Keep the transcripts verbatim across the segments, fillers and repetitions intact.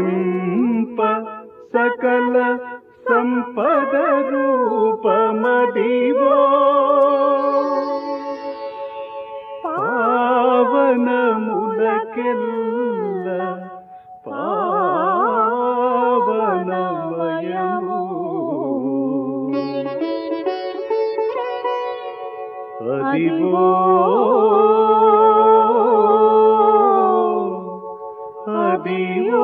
భావింప సకల సంపద రూపమదివో పావనములకెల్ల పావనమయము అదివో అదివో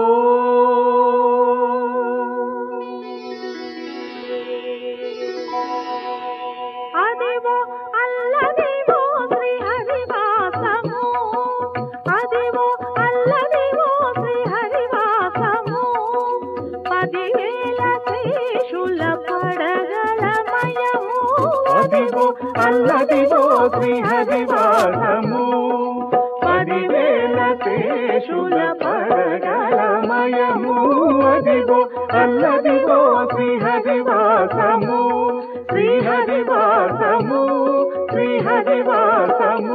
అదివో అల్లదివో శ్రీ హరివాసము అదివో అల్లదివో శ్రీ హరివాసము పదివేల శేషుల పడగలమయము అదివో అల్లదివో శ్రీ హరివాసము పదివేల శేషుల పడగలమయము అదివో అల్లదివో శ్రీ హరివాసము శ్రీ హరివాసము శ్రీ హరివాసము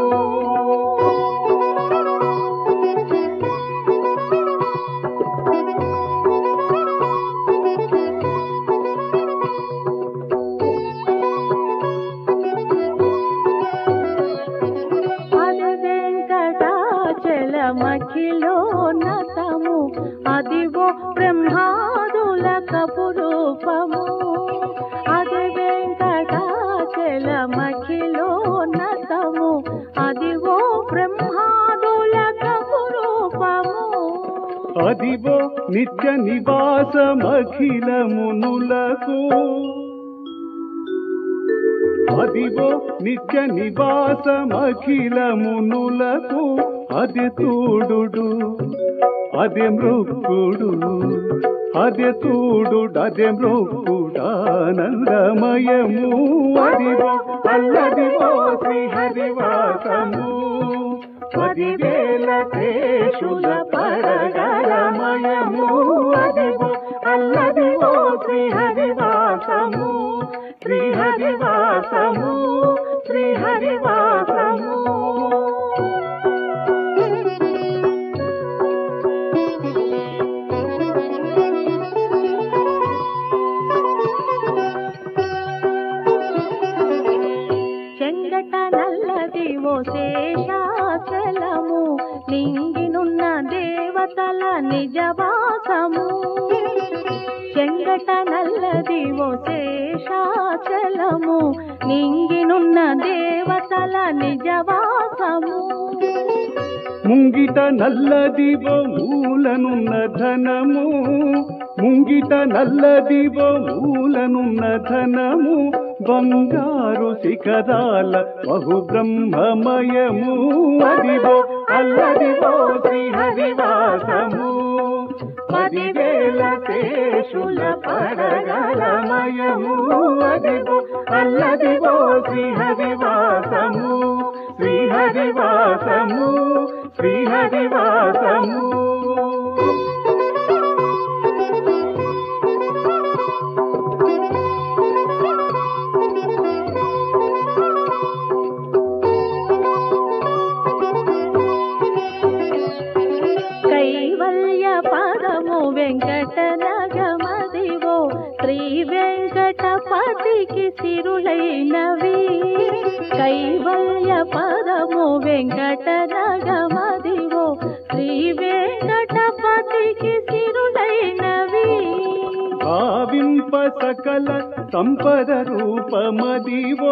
మఖిలోన్నతము అదివో బ్రహ్మాదుల కపురూపము అది వెంకటాచల మఖిలోన్నతము అదివో బ్రహ్మాదుల కపురూపము అదివో నిత్య నివాసమఖిల మునులకు అదివో నిత్య నివాసమఖిల మునులకు అది తూడు అదే మృక్కుడు అదే తూడు అదే మృక్కుడానందమయము అదివో అల్లదివో శ్రీ హరివాసము పదివేల శేషుల పడగలమయము అదివో అల్లదివో శ్రీ హరివాసము శ్రీ హరివాసము శ్రీ హరివాసము చెంగట నల్లదివో శేషాచలము నింగినున్న దేవతల నిజవాసము చెంగట నల్లదివో శేషాచలము నింగినున్న దేవతల నిజవాసము ముంగిట నల్లదివో మూలనున్న ధనము ముంగిట నల్లదివో మూలనున్న ధనము బంగారు శిఖరాల బహుబ్రహ్మమయము అదివో అల్లదివో శ్రీ హరివాసము పదివేల శేషుల పడగలమయము అదివో అల్లదివో శ్రీ హరివాసము శ్రీ హరివాసము శ్రీ హరివాసము కైవల్య పదము వెంకటనగమదివో శ్రీ వెంకటపతికి సిరులైనవి కైవల్య పదము వెంకటనగమదివో శ్రీ వెంకటపతికి సిరులైనవి భావింప సకల సంపద రూపమదివో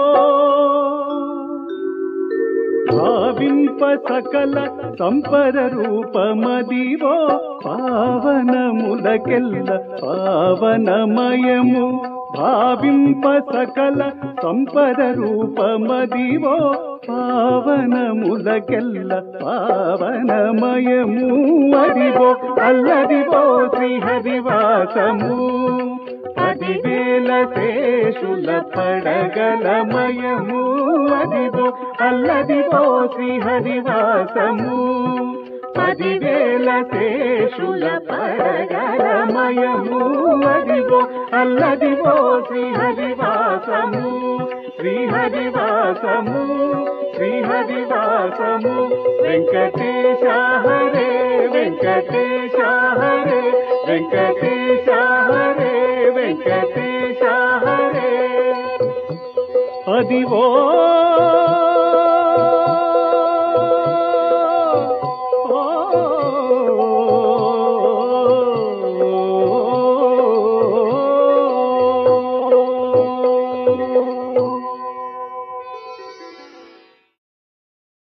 భావింప సకల సంపద రూపమదివో పావనములకెల్ల పావనమయము భావింప సకల సంపద రూపమదివో పావనములకెల్ల పావనమయము అదివో అల్లదివో శ్రీ హరివాసము పదివేల శేషుల పడగలమయము అదివో అల్లదివో శ్రీ హరివాసము పదివేల శేషుల పడగలమయము అదివో అల్లదివో శ్రీ హరివాసము శ్రీ హరివాసము శ్రీహరివాసము వెంకటేశ హరే వెంకటేశ హరే వెంకటేశ హరే వెంకటేశ హరే అదివో